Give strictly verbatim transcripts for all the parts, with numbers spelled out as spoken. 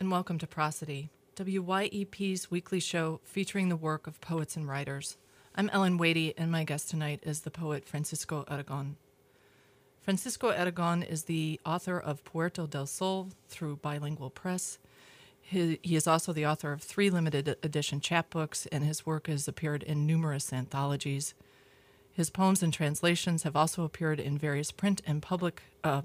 and welcome to Prosody, W Y E P's weekly show featuring the work of poets and writers. I'm Ellen Wadey, and my guest tonight is the poet Francisco Aragon. Francisco Aragon is the author of Puerto del Sol through Bilingual Press. He, he is also the author of three limited edition chapbooks, and his work has appeared in numerous anthologies. His poems and translations have also appeared in various print and public uh,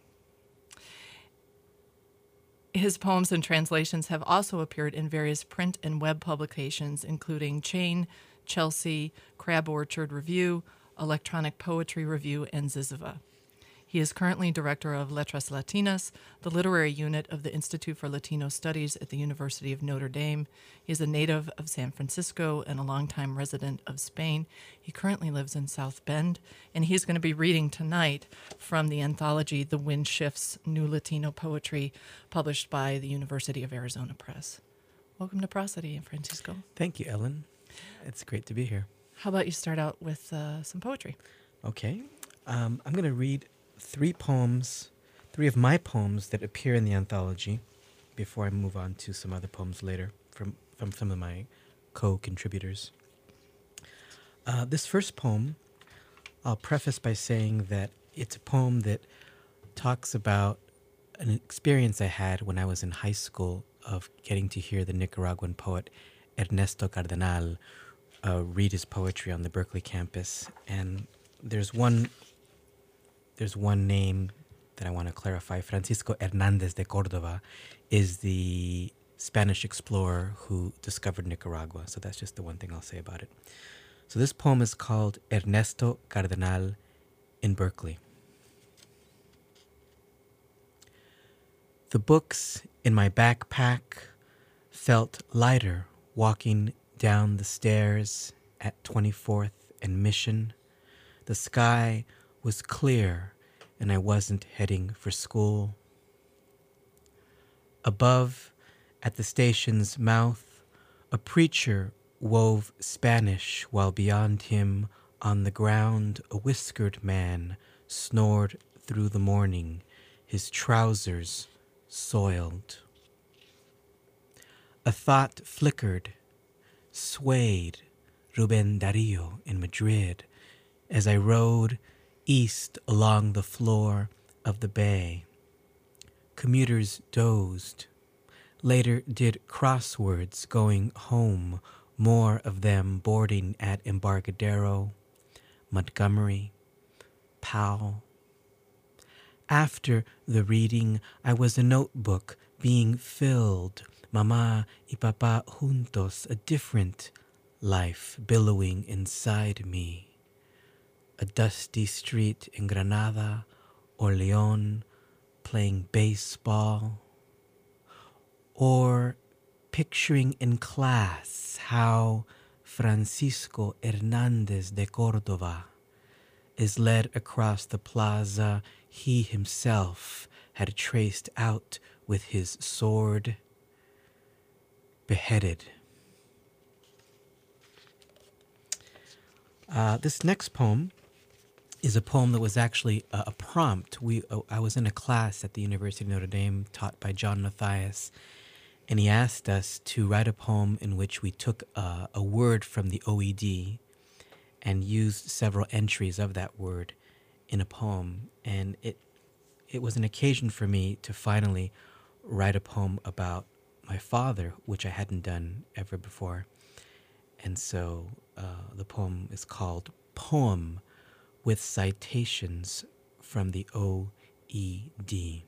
His poems and translations have also appeared in various print and web publications, including Chain, Chelsea, Crab Orchard Review, Electronic Poetry Review, and Ziziva. He is currently director of Letras Latinas, the literary unit of the Institute for Latino Studies at the University of Notre Dame. He is a native of San Francisco and a longtime resident of Spain. He currently lives in South Bend, and he's going to be reading tonight from the anthology The Wind Shifts, New Latino Poetry, published by the University of Arizona Press. Welcome to Prosody, Francisco. Thank you, Ellen. It's great to be here. How about you start out with uh, some poetry? Okay. Um, I'm going to read three poems, three of my poems that appear in the anthology before I move on to some other poems later from, from some of my co-contributors. Uh, this first poem, I'll preface by saying that it's a poem that talks about an experience I had when I was in high school of getting to hear the Nicaraguan poet Ernesto Cardenal uh, read his poetry on the Berkeley campus. And there's one There's one name that I want to clarify. Francisco Hernandez de Cordova is the Spanish explorer who discovered Nicaragua. So that's just the one thing I'll say about it. So this poem is called Ernesto Cardenal in Berkeley. The books in my backpack felt lighter walking down the stairs at twenty-fourth and Mission. The sky was clear, and I wasn't heading for school. Above, at the station's mouth, a preacher wove Spanish, while beyond him, on the ground, a whiskered man snored through the morning, his trousers soiled. A thought flickered, swayed Ruben Darío in Madrid, as I rode east along the floor of the bay. Commuters dozed, later did crosswords going home, more of them boarding at Embarcadero, Montgomery, Powell. After the reading, I was a notebook being filled, Mama y Papa juntos, a different life billowing inside me. A dusty street in Granada or León, playing baseball, or picturing in class how Francisco Hernandez de Cordova is led across the plaza he himself had traced out with his sword, beheaded. Uh, this next poem is a poem that was actually a, a prompt. We uh, I was in a class at the University of Notre Dame taught by John Matthias, and he asked us to write a poem in which we took uh, a word from the O E D and used several entries of that word in a poem. And it it was an occasion for me to finally write a poem about my father, which I hadn't done ever before. And so uh, the poem is called Poem, with citations from the O E D.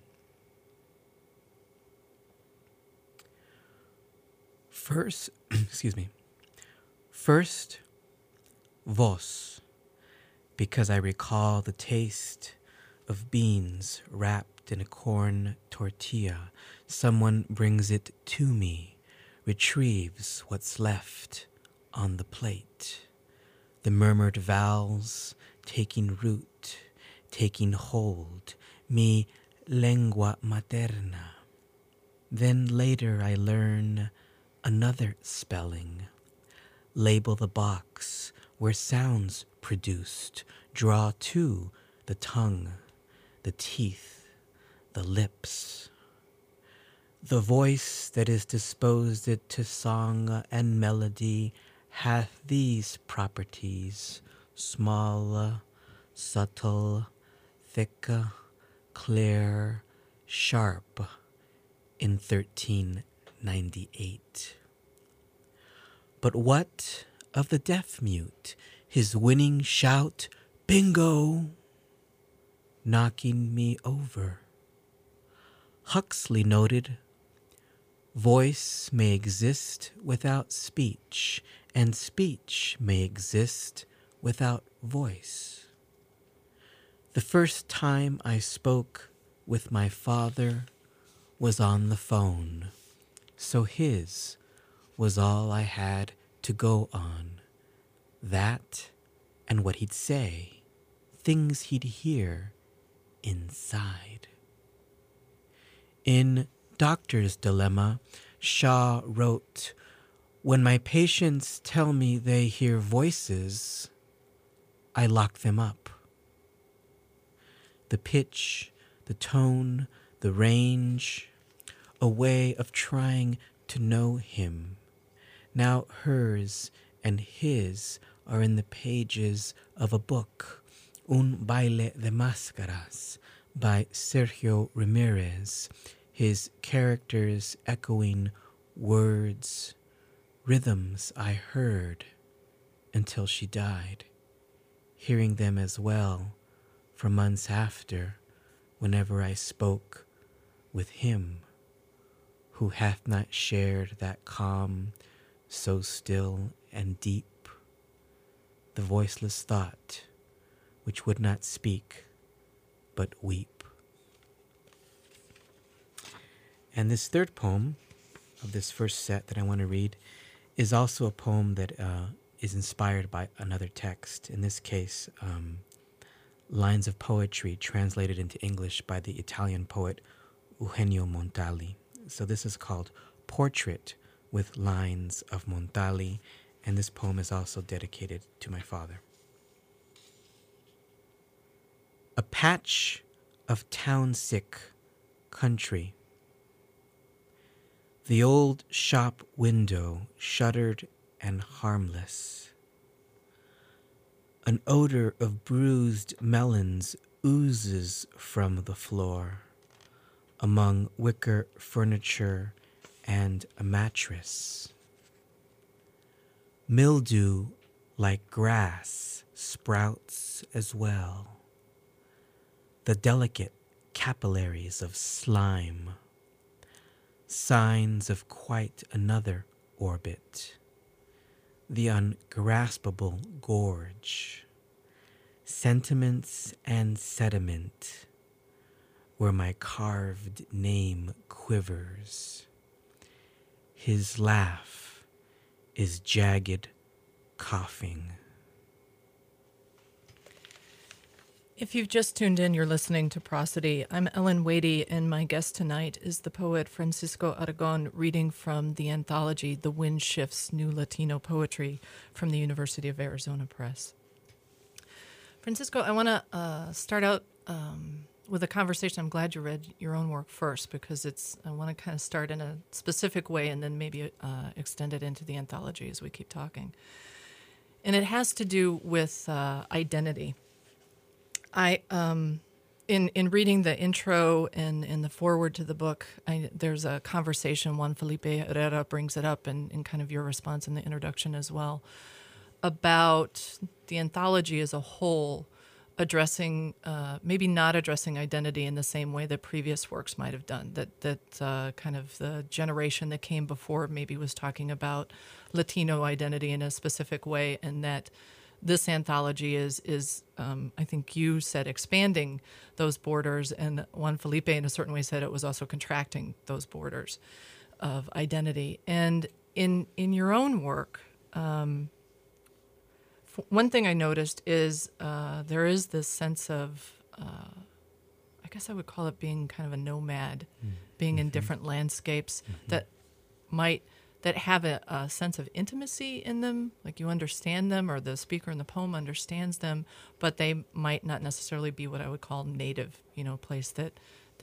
First, excuse me. First, vos, because I recall the taste of beans wrapped in a corn tortilla. Someone brings it to me, retrieves what's left on the plate. The murmured vowels taking root, taking hold, mi lengua materna. Then later I learn another spelling. Label the box where sounds produced, draw to the tongue, the teeth, the lips. The voice that is disposed to song and melody hath these properties: small, subtle, thick, clear, sharp, in thirteen ninety-eight. But what of the deaf-mute, his winning shout, bingo, knocking me over? Huxley noted, voice may exist without speech, and speech may exist without voice. The first time I spoke with my father was on the phone, so his was all I had to go on. That and what he'd say, things he'd hear inside. In Doctor's Dilemma, Shaw wrote, when my patients tell me they hear voices, I lock them up. The pitch, the tone, the range, a way of trying to know him. Now hers and his are in the pages of a book, Un Baile de Máscaras, by Sergio Ramirez, his characters echoing words, rhythms I heard until she died, hearing them as well for months after, whenever I spoke with him, who hath not shared that calm so still and deep, the voiceless thought which would not speak but weep. And this third poem of this first set that I want to read is also a poem that uh, is inspired by another text. In this case, um, lines of poetry translated into English by the Italian poet Eugenio Montali. So this is called Portrait with Lines of Montali, and this poem is also dedicated to my father. A patch of town-sick country. The old shop window shuttered and harmless. An odor of bruised melons oozes from the floor, among wicker furniture and a mattress. Mildew like grass sprouts as well, the delicate capillaries of slime, signs of quite another orbit, the ungraspable gorge, sentiments and sediment, where my carved name quivers. His laugh is jagged coughing. If you've just tuned in, you're listening to Prosody. I'm Ellen Wadey, and my guest tonight is the poet Francisco Aragon, reading from the anthology The Wind Shifts New Latino Poetry from the University of Arizona Press. Francisco, I want to uh, start out um, with a conversation. I'm glad you read your own work first, because it's. I want to kind of start in a specific way and then maybe uh, extend it into the anthology as we keep talking. And it has to do with uh, identity. I, um, in in reading the intro and, and the foreword to the book, I, there's a conversation, Juan Felipe Herrera brings it up, and, and kind of your response in the introduction as well, about the anthology as a whole addressing, uh, maybe not addressing identity in the same way that previous works might have done, that, that uh, kind of the generation that came before maybe was talking about Latino identity in a specific way, and that this anthology is, is um, I think you said, expanding those borders, and Juan Felipe in a certain way said it was also contracting those borders of identity. And in in your own work, um, f- one thing I noticed is uh, there is this sense of, uh, I guess I would call it being kind of a nomad, mm. being mm-hmm. in different landscapes mm-hmm. that might that have a, a sense of intimacy in them, like you understand them, or the speaker in the poem understands them, but they might not necessarily be what I would call native, you know, place that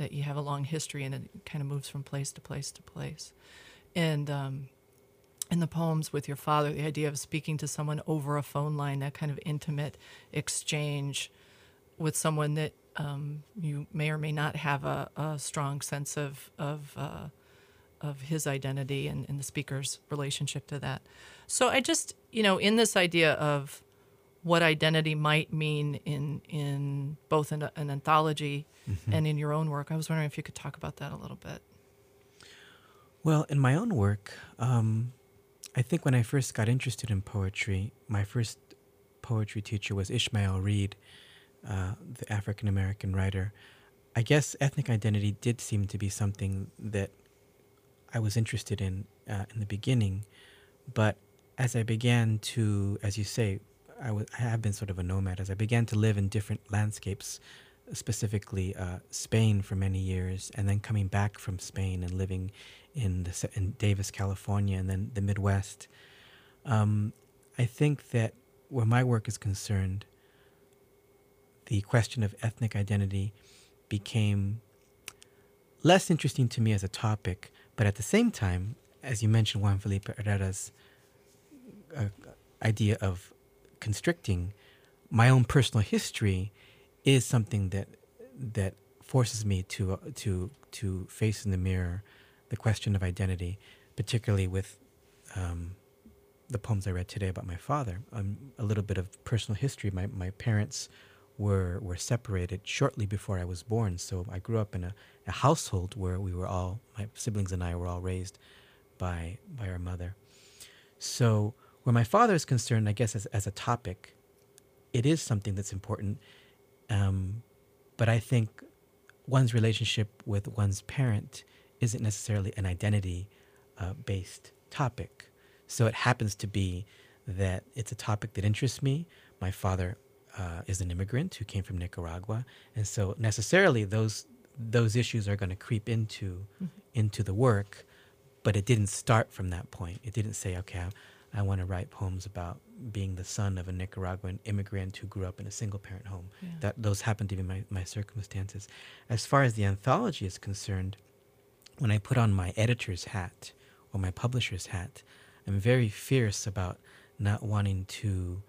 that you have a long history and it kind of moves from place to place to place. And um, in the poems with your father, the idea of speaking to someone over a phone line, that kind of intimate exchange with someone that um, you may or may not have a, a strong sense of of uh, of his identity and, and the speaker's relationship to that. So I just, you know, in this idea of what identity might mean in in both an, an anthology mm-hmm. and in your own work, I was wondering if you could talk about that a little bit. Well, in my own work, um, I think when I first got interested in poetry, my first poetry teacher was Ishmael Reed, uh, the African-American writer. I guess ethnic identity did seem to be something that I was interested in uh, in the beginning, but as I began to, as you say, I, w- I have been sort of a nomad. As I began to live in different landscapes, specifically uh, Spain for many years, and then coming back from Spain and living in the, in Davis, California, and then the Midwest, um, I think that where my work is concerned, the question of ethnic identity became less interesting to me as a topic, but at the same time, as you mentioned, Juan Felipe Herrera's uh, idea of constricting, my own personal history is something that that forces me to uh, to to face in the mirror the question of identity, particularly with um, the poems I read today about my father. Um, a little bit of personal history. My my parents were were separated shortly before I was born, so I grew up in a, a household where we were all, my siblings and I were all raised by by our mother. So where my father is concerned, I guess as as a topic, it is something that's important. Um, but I think one's relationship with one's parent isn't necessarily an identity-based uh, topic. So it happens to be that it's a topic that interests me. My father uh, is an immigrant who came from Nicaragua, and so necessarily those those issues are going to creep into mm-hmm. into the work. But it didn't start from that point. It didn't say, okay, I, I want to write poems about being the son of a Nicaraguan immigrant who grew up in a single-parent home. Yeah. That those happen to be my, my circumstances. As far as the anthology is concerned, when I put on my editor's hat or my publisher's hat, I'm very fierce about not wanting to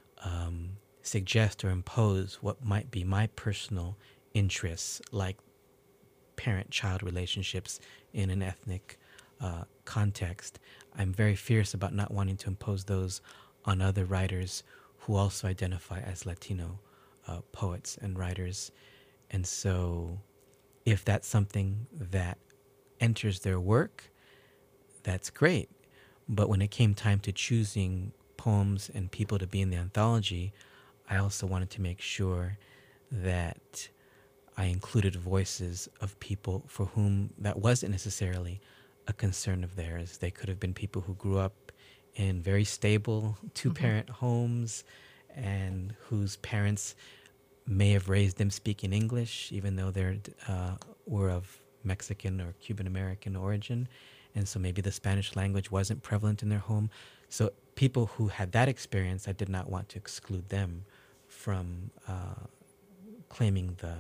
um, suggest or impose what might be my personal interests, like parent-child relationships in an ethnic uh, context. I'm very fierce about not wanting to impose those on other writers who also identify as Latino uh, poets and writers. And so if that's something that enters their work, that's great. But when it came time to choosing poems and people to be in the anthology, I also wanted to make sure that I included voices of people for whom that wasn't necessarily a concern of theirs. They could have been people who grew up in very stable two-parent mm-hmm. homes and whose parents may have raised them speaking English, even though they uh, were of Mexican or Cuban-American origin. And so maybe the Spanish language wasn't prevalent in their home. So people who had that experience, I did not want to exclude them from uh, claiming the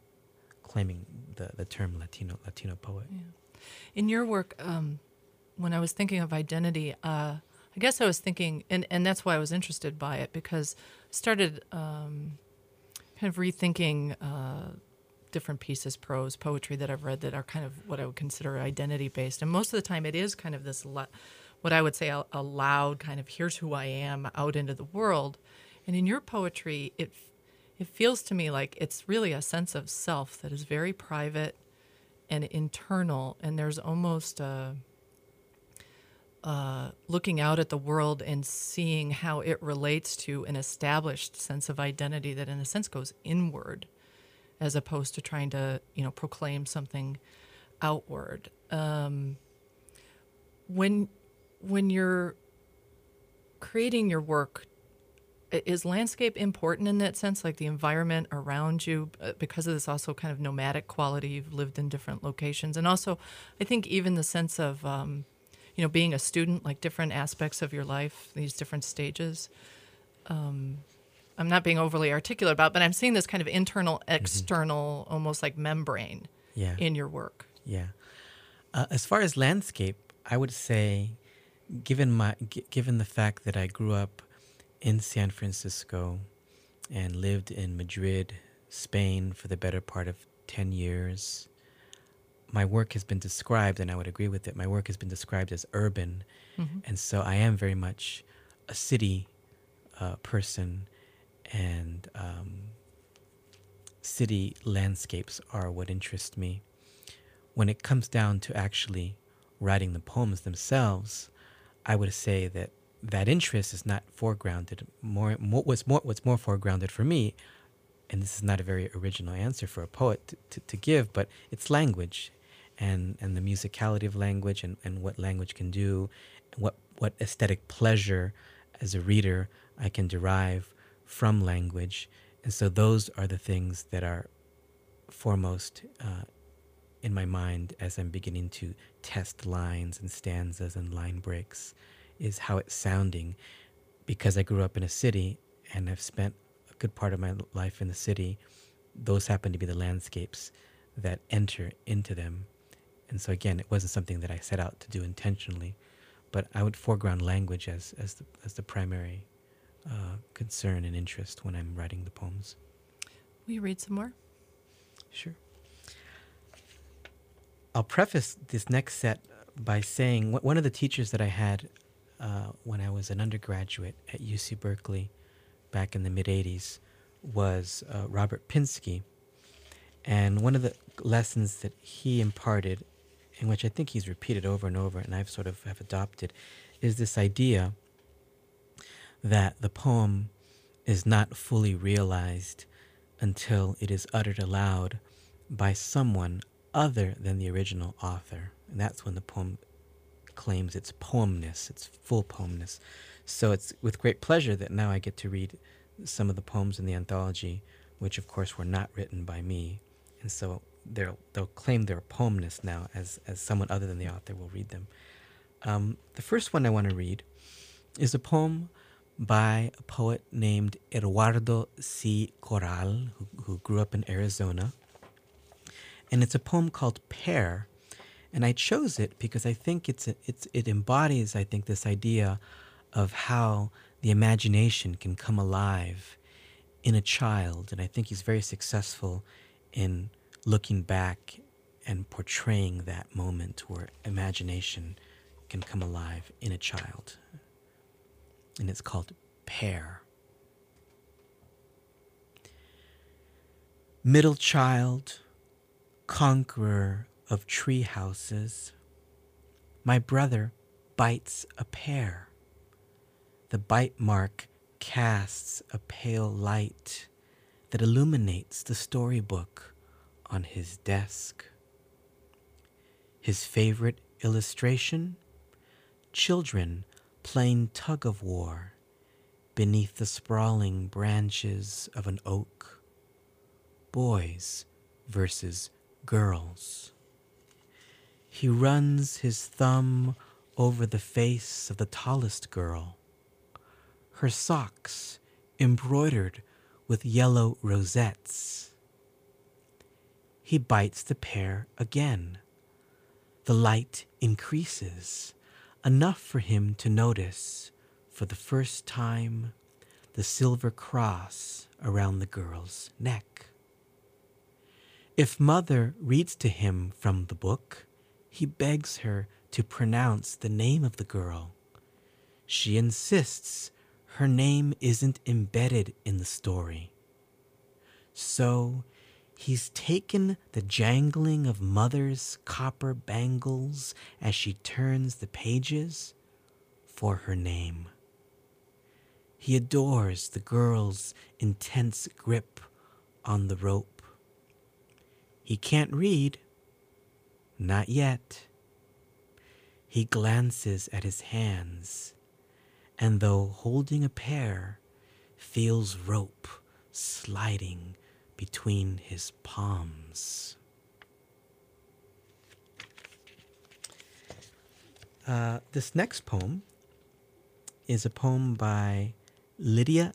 claiming the, the term Latino Latino poet. Yeah. In your work, um, when I was thinking of identity, uh, I guess I was thinking, and, and that's why I was interested by it, because I started um, kind of rethinking uh, different pieces, prose, poetry that I've read that are kind of what I would consider identity-based. And most of the time it is kind of this, lo- what I would say a, a loud kind of, here's who I am out into the world. And in your poetry, it it feels to me like it's really a sense of self that is very private and internal, and there's almost a, uh, looking out at the world and seeing how it relates to an established sense of identity that in a sense goes inward as opposed to trying to, you know, proclaim something outward. Um, when when you're creating your work, is landscape important in that sense, like the environment around you, because of this also kind of nomadic quality? You've lived in different locations. And also, I think even the sense of, um, you know, being a student, like different aspects of your life, these different stages. Um, I'm not being overly articulate about, but I'm seeing this kind of internal, external, mm-hmm. almost like membrane Yeah. in your work. Yeah. Uh, as far as landscape, I would say, given my g- given the fact that I grew up in San Francisco and lived in Madrid, Spain, for the better part of ten years, my work has been described, and I would agree with it. My work has been described as urban, Hmm. and so I am very much a city uh, person, and um, city landscapes are what interest me. When it comes down to actually writing the poems themselves, I would say that that interest is not foregrounded. More, more what's more what's more foregrounded for me, and this is not a very original answer for a poet to, to, to give, but it's language, and and the musicality of language, and, and what language can do, and what what aesthetic pleasure as a reader I can derive from language, and so those are the things that are foremost uh, in my mind as I'm beginning to test lines and stanzas and line breaks, is how it's sounding. Because I grew up in a city and I've spent a good part of my life in the city, those happen to be the landscapes that enter into them. And so again, it wasn't something that I set out to do intentionally, but I would foreground language as, as, the, as the primary uh, concern and interest when I'm writing the poems. Will you read some more? Sure. I'll preface this next set by saying wh- one of the teachers that I had uh, when I was an undergraduate at U C Berkeley back in the mid eighties was uh, Robert Pinsky. And one of the lessons that he imparted, in which I think he's repeated over and over, and I've sort of have adopted, is this idea that the poem is not fully realized until it is uttered aloud by someone other than the original author. And that's when the poem claims its poemness, its full poemness. So it's with great pleasure that now I get to read some of the poems in the anthology, which of course were not written by me. And so they'll, they'll claim their poemness now as, as someone other than the author will read them. Um, the first one I want to read is a poem by a poet named Eduardo C. Corral, who, who grew up in Arizona. And it's a poem called Pear. And I chose it because I think it's, a, it's it embodies, I think, this idea of how the imagination can come alive in a child. And I think he's very successful in looking back and portraying that moment where imagination can come alive in a child. And it's called Pear. Middle child, conqueror of tree houses, my brother bites a pear. The bite mark casts a pale light that illuminates the storybook on his desk. His favorite illustration? Children playing tug-of-war beneath the sprawling branches of an oak. Boys versus girls. He runs his thumb over the face of the tallest girl, her socks embroidered with yellow rosettes. He bites the pear again. The light increases, enough for him to notice, for the first time, the silver cross around the girl's neck. If mother reads to him from the book, he begs her to pronounce the name of the girl. She insists her name isn't embedded in the story. So he's taken the jangling of mother's copper bangles as she turns the pages for her name. He adores the girl's intense grip on the rope. He can't read, not yet. He glances at his hands, and though holding a pear, feels rope sliding between his palms. Uh, this next poem is a poem by Lydia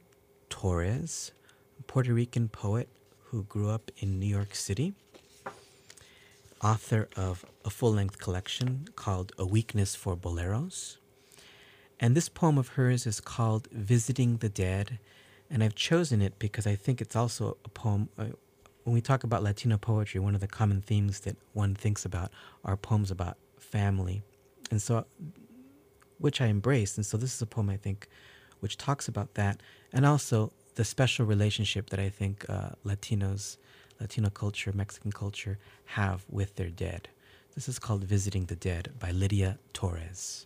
Torres, a Puerto Rican poet who grew up in New York City. author of a full-length collection called A Weakness for Boleros. And this poem of hers is called Visiting the Dead. And I've chosen it because I think it's also a poem. Uh, when we talk about Latino poetry, one of the common themes that one thinks about are poems about family. And so, which I embrace. And so this is a poem, I think, which talks about that. And also the special relationship that I think uh, Latinos, Latino culture, Mexican culture have with their dead. This is called Visiting the Dead by Lydia Torres.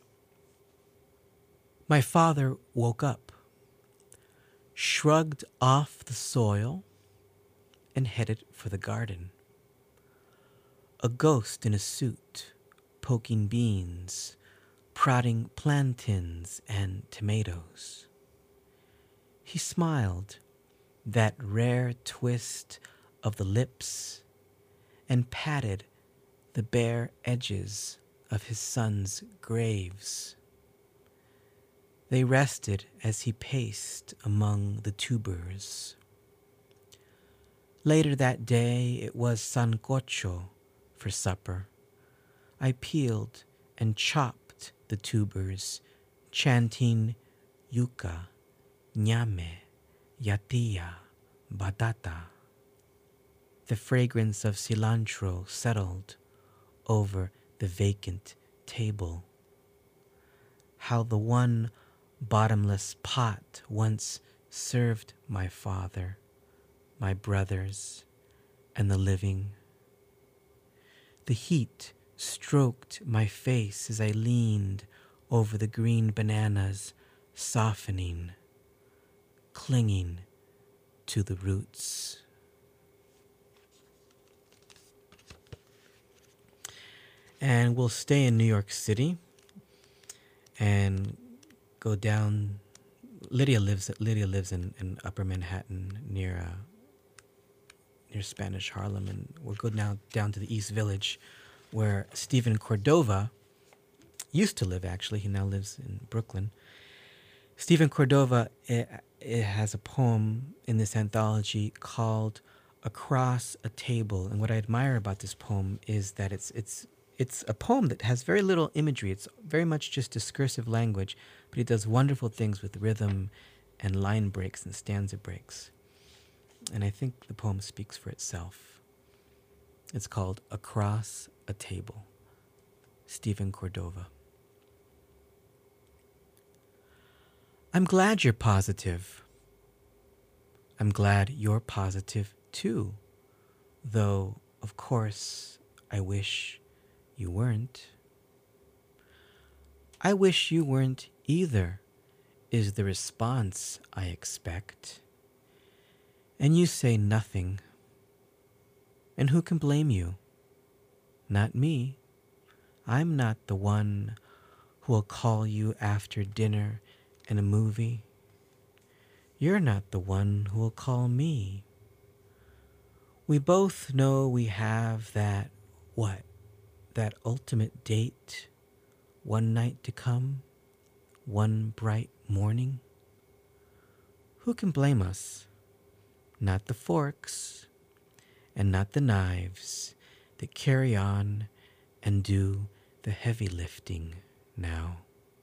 My father woke up, shrugged off the soil, and headed for the garden. A ghost in a suit, poking beans, prodding plantains and tomatoes. He smiled, that rare twist of the lips, and patted the bare edges of his son's graves. They rested as he paced among the tubers. Later that day, it was sancocho for supper. I peeled and chopped the tubers, chanting yuca, ñame, yatilla, batata. The fragrance of cilantro settled over the vacant table. How the one bottomless pot once served my father, my brothers, and the living. The heat stroked my face as I leaned over the green bananas, softening, clinging to the roots. And we'll stay in New York City and go down. Lydia lives Lydia lives in, in Upper Manhattan near uh, near Spanish Harlem, and we'll go now down to the East Village, where Stephen Cordova used to live. Actually, he now lives in Brooklyn. Stephen Cordova it, it has a poem in this anthology called "Across a Table," and what I admire about this poem is that it's it's it's a poem that has very little imagery. It's very much just discursive language, but he does wonderful things with rhythm and line breaks and stanza breaks. And I think the poem speaks for itself. It's called Across a Table, Stephen Cordova. I'm glad you're positive. I'm glad you're positive too, though, of course, I wish you weren't. I wish you weren't either, is the response I expect. And you say nothing. And who can blame you? Not me. I'm not the one who will call you after dinner and a movie. You're not the one who will call me. We both know we have that, what? That ultimate date, one night to come, one bright morning. Who can blame us? Not the forks, and not the knives that carry on and do the heavy lifting now.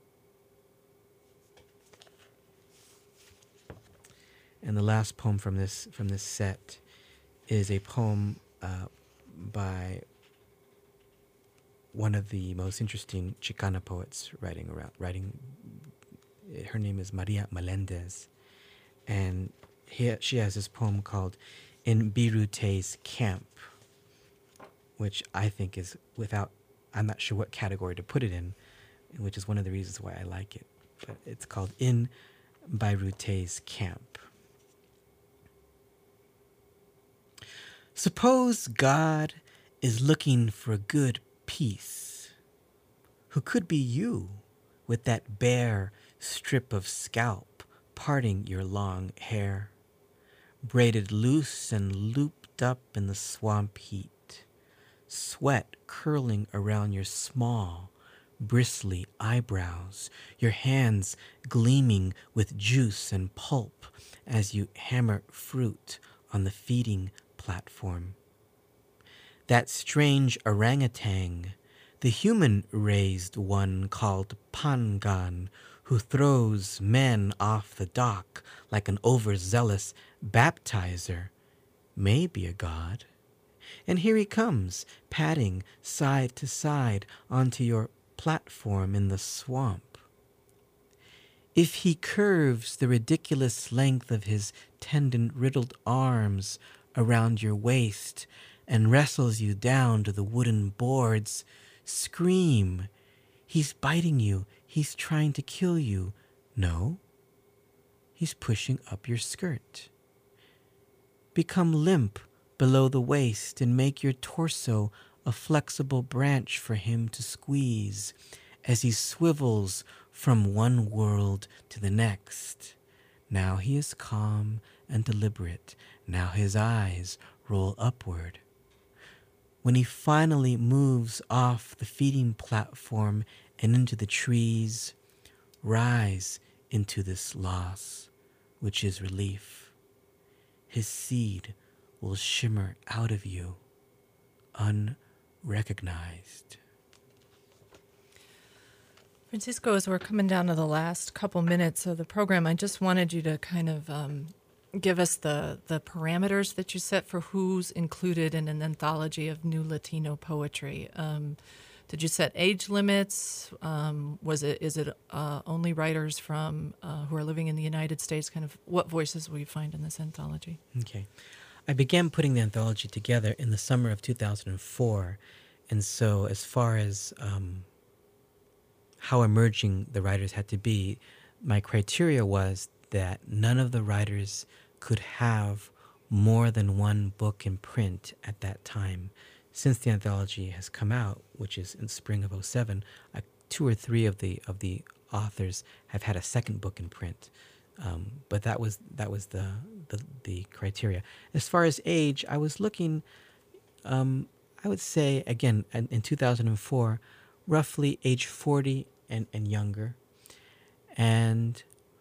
And the last poem from this from this set is a poem uh, by one of the most interesting Chicana poets writing around. Writing, her name is Maria Melendez, and he, she has this poem called "In Birute's Camp," which I think is without. I'm not sure what category to put it in, which is one of the reasons why I like it. But it's called "In Birute's Camp." Suppose God is looking for a good piece, who could be you with that bare strip of scalp parting your long hair, braided loose and looped up in the swamp heat, sweat curling around your small, bristly eyebrows, your hands gleaming with juice and pulp as you hammer fruit on the feeding platform. that strange orangutan, the human-raised one called Pangan, who throws men off the dock like an overzealous baptizer, may be a god. And here he comes, padding side to side onto your platform in the swamp. If he curves the ridiculous length of his tendon-riddled arms around your waist and wrestles you down to the wooden boards, scream. He's biting you. He's trying to kill you. No, he's pushing up your skirt. Become limp below the waist and make your torso a flexible branch for him to squeeze as he swivels from one world to the next. Now he is calm and deliberate. Now his eyes roll upward. When he finally moves off the feeding platform and into the trees, rise into this loss, which is relief. His seed will shimmer out of you, unrecognized. Francisco, as we're coming down to the last couple minutes of the program, I just wanted you to kind of um, give us the, the parameters that you set for who's included in an anthology of new Latino poetry. Um, did you set age limits? Um, was it is it uh, only writers from uh, who are living in the United States? Kind of what voices will you find in this anthology? Okay. I began putting the anthology together in the summer of two thousand four, and so as far as um, how emerging the writers had to be, my criteria was that none of the writers could have more than one book in print at that time. Since the anthology has come out, which is in spring of oh seven, uh, two or three of the of the authors have had a second book in print. Um, but that was that was the, the the criteria. As far as age, I was looking, um, I would say, again, in, in two thousand four, roughly age forty and, and younger. And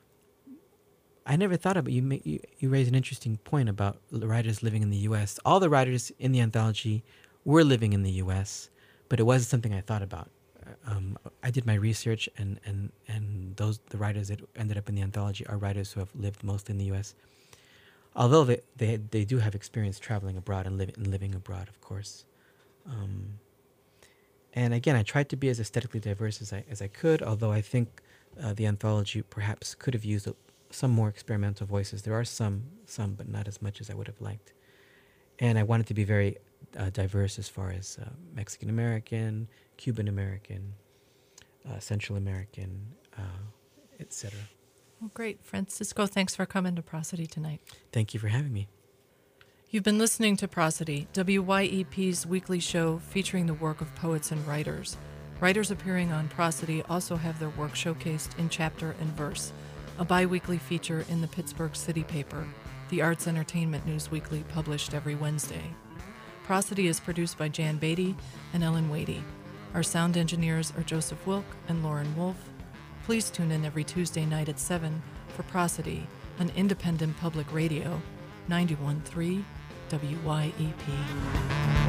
I never thought about, you, make, you you raise an interesting point about the writers living in the U S. All the writers in the anthology were living in the U S, but it wasn't something I thought about. Um, I did my research, and, and, and those the writers that ended up in the anthology are writers who have lived mostly in the U S, although they they, they do have experience traveling abroad and, li- and living abroad, of course. Um, and again, I tried to be as aesthetically diverse as I as I could, although I think uh, the anthology perhaps could have used a, some more experimental voices. There are some, some, but not as much as I would have liked. And I wanted to be very uh, diverse as far as uh, Mexican American, Cuban American, uh, Central American, uh, et cetera. Well, great. Francisco, thanks for coming to Prosody tonight. Thank you for having me. You've been listening to Prosody, W Y E P's weekly show featuring the work of poets and writers. Writers appearing on Prosody also have their work showcased in Chapter and Verse, a bi-weekly feature in the Pittsburgh City paper, the Arts Entertainment News Weekly, published every Wednesday. Prosody is produced by Jan Beatty and Ellen Wadey. Our sound engineers are Joseph Wilk and Lauren Wolf. Please tune in every Tuesday night at seven for Prosody, an independent public radio, ninety-one point three W Y E P.